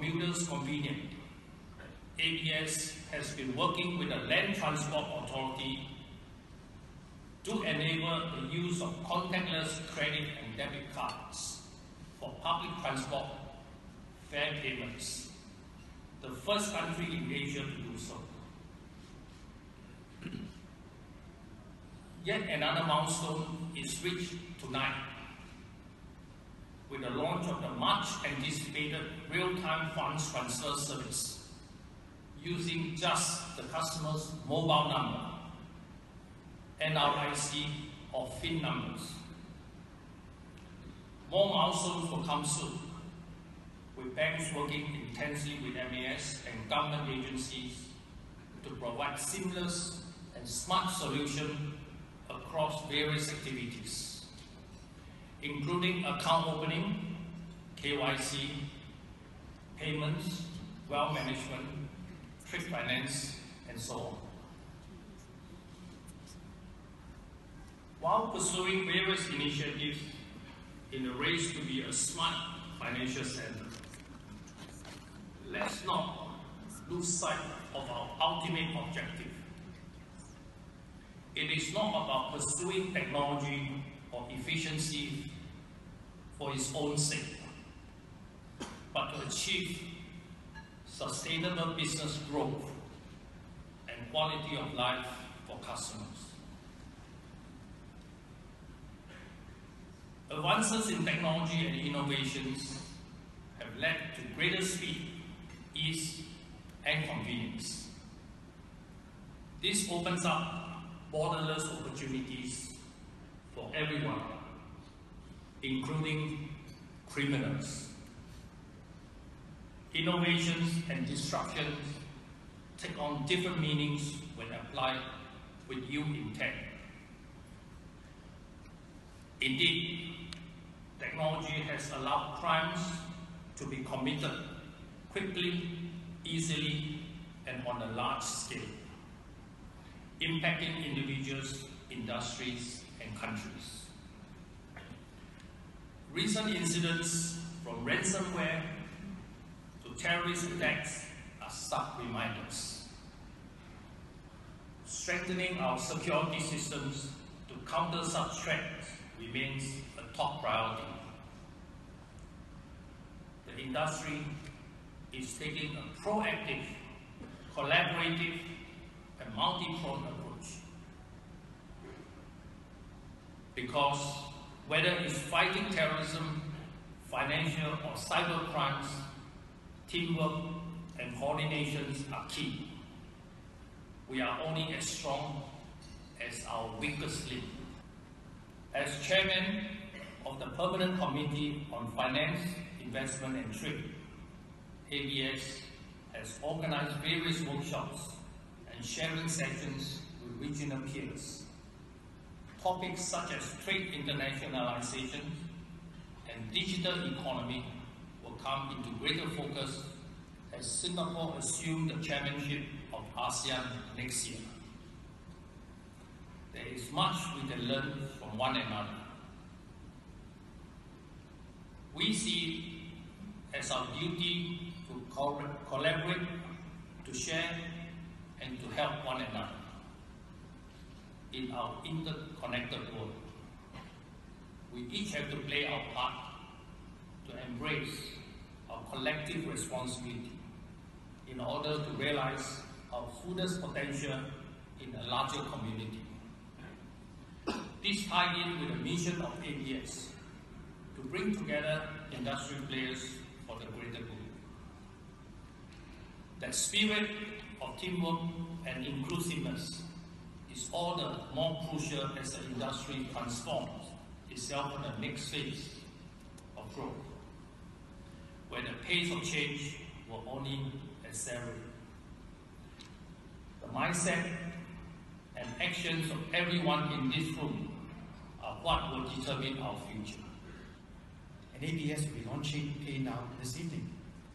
commuters convenient, ABS has been working with the Land Transport Authority to enable the use of contactless credit and debit cards for public transport fare payments, the first country in Asia to do so. Yet another milestone is reached tonight with the launch of the much anticipated real-time funds transfer service using just the customer's mobile number, NRIC or PIN numbers. More milestones will come soon, with banks working intensely with MAS and government agencies to provide seamless and smart solutions across various activities, including account opening, KYC, payments, wealth management, trade finance, and so on. While pursuing various initiatives in the race to be a smart financial center, let's not lose sight of our ultimate objective. It is not about pursuing technology or efficiency for its own sake, but to achieve sustainable business growth and quality of life for customers. Advances in technology and innovations have led to greater speed, ease, and convenience. This opens up borderless opportunities for everyone, including criminals. Innovations and disruptions take on different meanings when applied with due intent. Indeed, technology has allowed crimes to be committed quickly, easily, and on a large scale, impacting individuals, industries, and countries. Recent incidents from ransomware to terrorist attacks are stark reminders. Strengthening our security systems to counter such threats remains a top priority. The industry is taking a proactive, collaborative, and multi-pronged approach. Because whether it's fighting terrorism, financial or cyber crimes, teamwork and coordination are key. We are only as strong as our weakest link. As chairman of the Permanent Committee on Finance, Investment and Trade, ABS has organized various workshops and sharing sessions with regional peers. Topics such as trade internationalization and digital economy will come into greater focus as Singapore assumes the chairmanship of ASEAN next year. There is much we can learn from one another. We see it as our duty to collaborate, to share, and to help one another in our interconnected world. We each have to play our part to embrace our collective responsibility in order to realize our fullest potential in a larger community. This ties in with the mission of ABS to bring together industry players for the greater good. That spirit of teamwork and inclusiveness is all the more crucial as the industry transforms itself in the next phase of growth, where the pace of change will only accelerate. The mindset and actions of everyone in this room are what will determine our future. And ABS will be launching Pay Now this evening.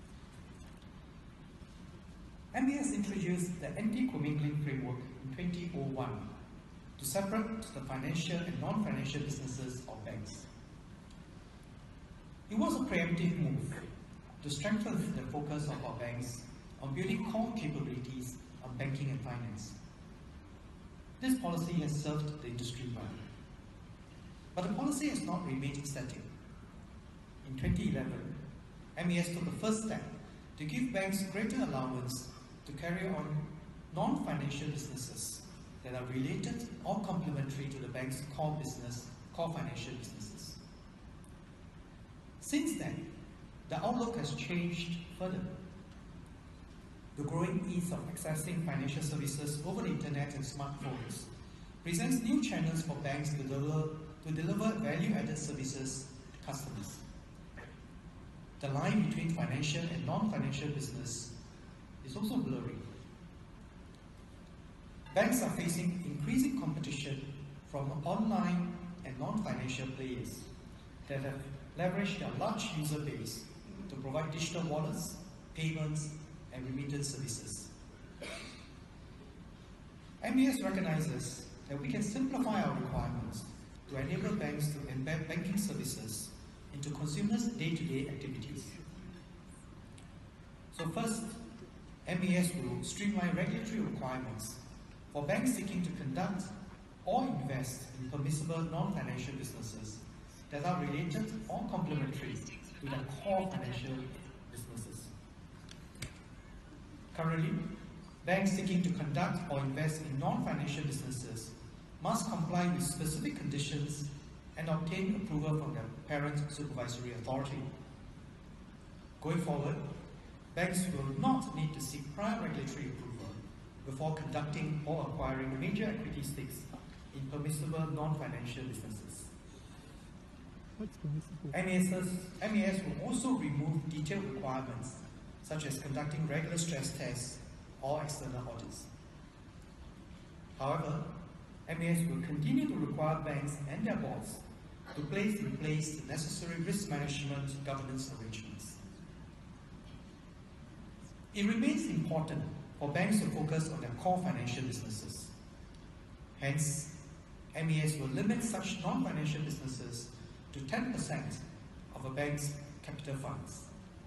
MAS introduced the anti-commingling framework in 2001 to separate the financial and non-financial businesses of banks. It was a preemptive move to strengthen the focus of our banks on building core capabilities on banking and finance. This policy has served the industry well. But the policy has not remained static. In 2011, MAS took a first step to give banks greater allowance to carry on non-financial businesses that are related or complementary to the bank's core financial businesses. Since then, the outlook has changed further. The growing ease of accessing financial services over the internet and smartphones presents new channels for banks to deliver value-added services to customers. The line between financial and non-financial business is also blurry. Banks are facing increasing competition from online and non-financial players that have leveraged their large user base to provide digital wallets, payments, and remittance services. MAS recognizes that we can simplify our requirements to enable banks to embed banking services into consumers' day-to-day activities. So first, MAS will streamline regulatory requirements for banks seeking to conduct or invest in permissible non-financial businesses that are related or complementary to their core financial businesses. Currently, banks seeking to conduct or invest in non-financial businesses must comply with specific conditions and obtain approval from their parent supervisory authority. Going forward, banks will not need to seek prior regulatory approval before conducting or acquiring major equity stakes in permissible non-financial businesses. MAS will also remove detailed requirements such as conducting regular stress tests or external audits. However, MAS will continue to require banks and their boards to place in place the necessary risk management governance arrangements. It remains important for banks to focus on their core financial businesses. Hence, MAS will limit such non-financial businesses to 10% of a bank's capital funds.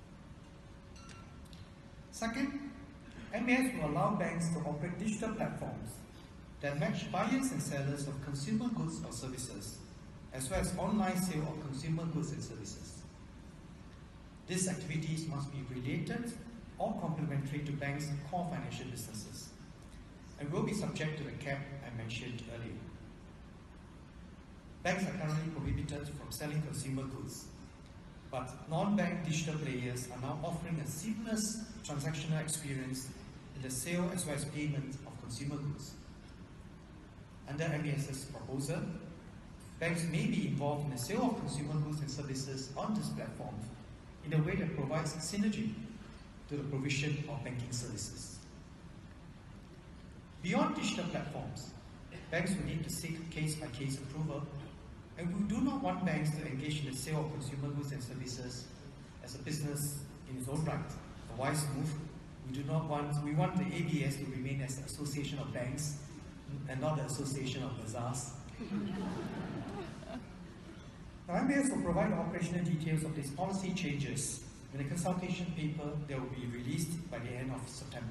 Second, MAS will allow banks to operate digital platforms that match buyers and sellers of consumer goods or services, as well as online sale of consumer goods and services. These activities must be related or complementary to banks' core financial businesses and will be subject to the cap I mentioned earlier. Banks are currently prohibited from selling consumer goods, but non-bank digital players are now offering a seamless transactional experience in the sale as well as payment of consumer goods. Under MAS's proposal, banks may be involved in the sale of consumer goods and services on this platform in a way that provides synergy to the provision of banking services. Beyond digital platforms, banks will need to seek case-by-case approval, and we do not want banks to engage in the sale of consumer goods and services as a business in its own right. A wise move. We want the ABS to remain as an association of banks and not the association of bazaars. Now, MAS will provide operational details of these policy changes in a consultation paper that will be released by the end of September.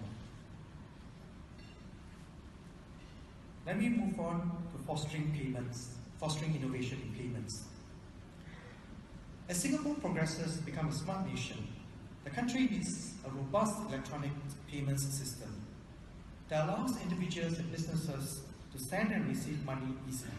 Let me move on to fostering innovation in payments. As Singapore progresses to become a smart nation, the country needs a robust electronic payments system that allows individuals and businesses to send and receive money easily.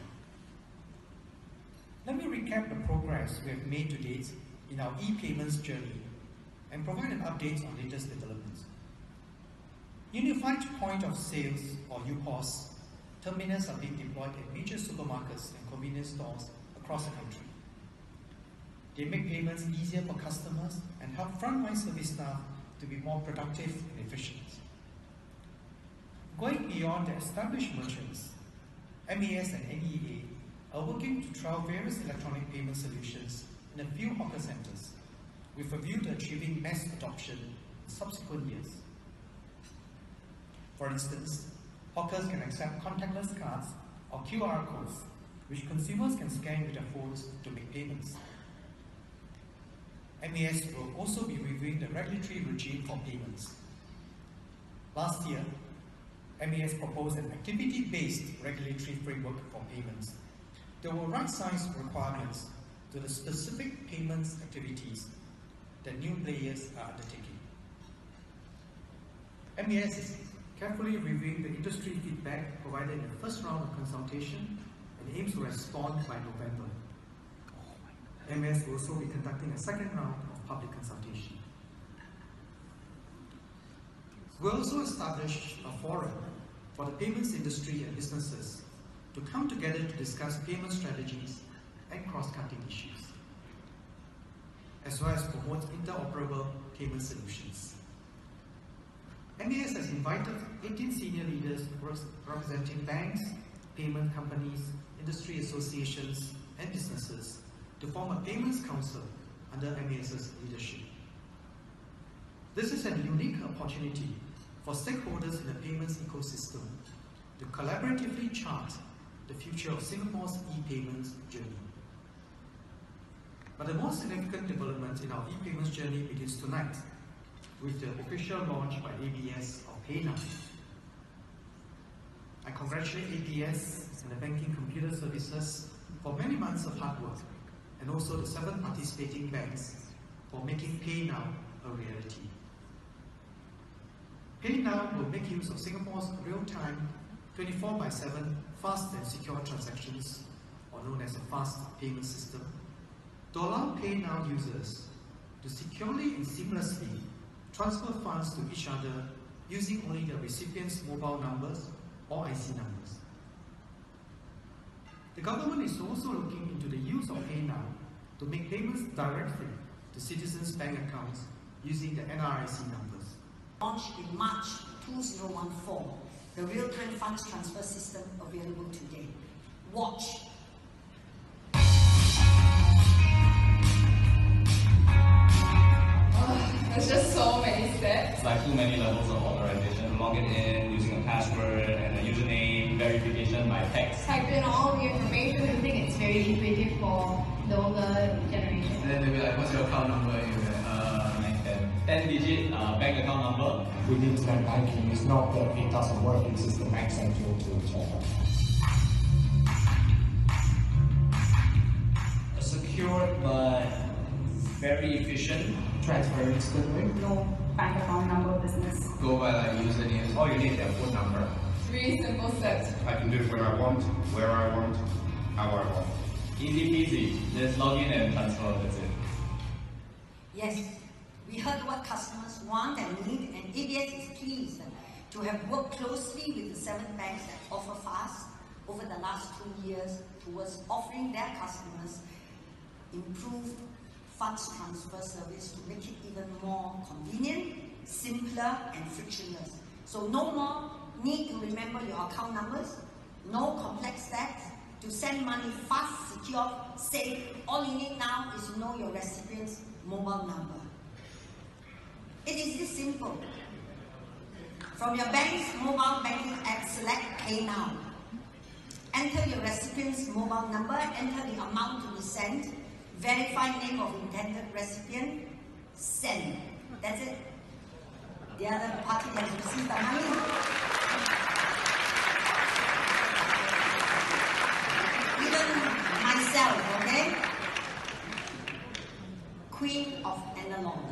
Let me recap the progress we have made to date in our e-payments journey and provide an update on latest developments. Unified Point of Sales, or UPOS, terminals are being deployed at major supermarkets and convenience stores across the country. They make payments easier for customers and help frontline service staff to be more productive and efficient. Going beyond the established merchants, MAS and NEA are working to trial various electronic payment solutions in a few hawker centres, with a view to achieving mass adoption in subsequent years. For instance, hawkers can accept contactless cards or QR codes, which consumers can scan with their phones to make payments. MAS will also be reviewing the regulatory regime for payments. Last year, MAS proposed an activity-based regulatory framework for payments. There were right-size requirements to the specific payments activities that new players are undertaking. MAS is carefully reviewing the industry feedback provided in the first round of consultation and aims to respond by November. MAS will also be conducting a second round of public consultation. We'll also establish a forum for the payments industry and businesses to come together to discuss payment strategies and cross-cutting issues, as well as promote interoperable payment solutions. MAS has invited 18 senior leaders representing banks, payment companies, industry associations, and businesses to form a payments council under MAS's leadership. This is a unique opportunity for stakeholders in the payments ecosystem to collaboratively chart the future of Singapore's e-payments journey. But the most significant development in our e-payments journey begins tonight with the official launch by ABS of PayNow. I congratulate ABS and the Banking Computer Services for many months of hard work, and also the 7 participating banks for making PayNow a reality. PayNow will make use of Singapore's real-time, 24/7 fast and secure transactions, or known as a fast payment system, to allow PayNow users to securely and seamlessly transfer funds to each other using only the recipient's mobile numbers or IC numbers. The government is also looking into the use of PayNow to make payments directly to citizens' bank accounts using the NRIC numbers. Launched in March 2014, the real-time funds transfer system available today. Watch. There's just so many steps. It's like too many levels of authorization. Log it in using a password and a username, verification by text. Type in all the information. I think it's very intuitive for the older generation. And then they'll be like, what's your account number? And you'll be like, 10-digit bank account number. With internet banking, it's not that it doesn't work, it's just the banks don't talk to each other. Secure but very efficient. Transfer instantly. No bank account number business. go by like usernames. All you need is their phone number. 3 simple steps. I can do it when I want, where I want, how I want. Easy peasy. Just log in and transfer, that's it. Yes, we heard what customers want and need, and ABS is pleased to have worked closely with the 7 banks that offer FAST over the last 2 years towards offering their customers improved funds transfer service to make it even more convenient, simpler, and frictionless. So no more need to remember your account numbers, no complex steps. To send money fast, secure, safe, all you need now is to know your recipient's mobile number. It is this simple. From your bank's mobile banking app, select Pay Now. Enter your recipient's mobile number, enter the amount to be sent, verify name of intended recipient, send. That's it. The other party has received the money. Even myself, okay? Queen of analog.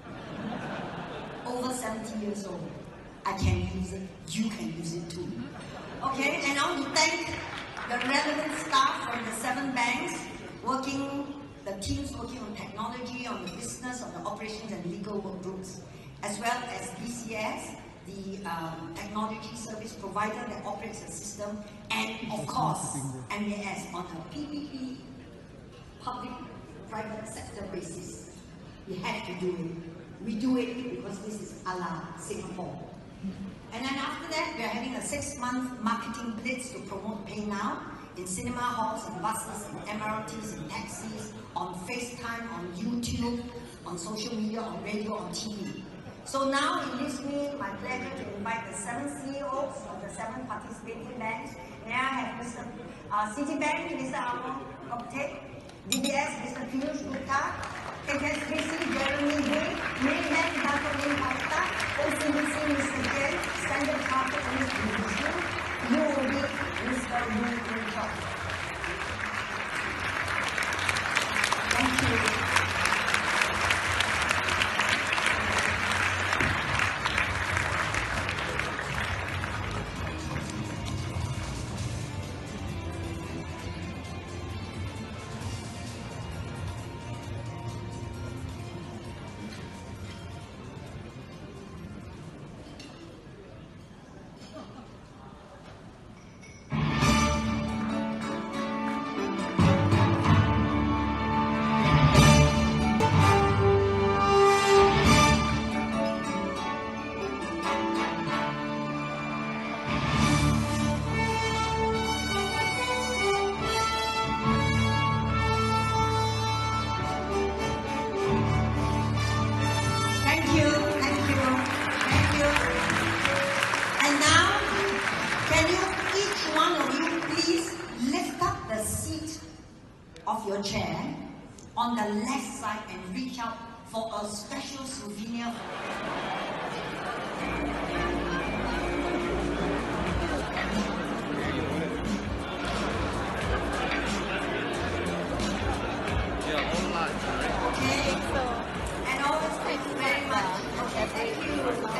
Over 70 years old. I can use it, you can use it too. Okay, and I want to thank the relevant staff from the 7 banks, the teams working on technology, on the business, on the operations and legal work groups, as well as BCS, the technology service provider that operates the system, and of course, MAS on a PPP, public-private sector basis. We have to do it. We do it because this is a la Singapore. And then after that, we are having a 6-month marketing blitz to promote Pay Now in cinema halls, in buses, in MRTs, in taxis, on FaceTime, on YouTube, on social media, on radio, on TV. So now it gives me my pleasure to invite the 7 CEOs of the 7 participating banks. May I have Mr. Citibank, Mr. Amor Goptek, DBS, Mr. Piyush Gupta, HSBC, Jeremy Gray, Mayhem, Dr. Kapta, OCBC, Mr. Jen, Standard Chartered, Mr. Vishnu, UOB, Mr. Wu Chok. Thank you. Of your chair on the left side and reach out for a special souvenir. Okay, and always thank you very much. Okay, thank you.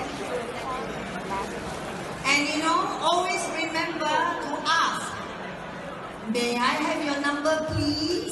And you know, always remember to ask, may I have your number, please?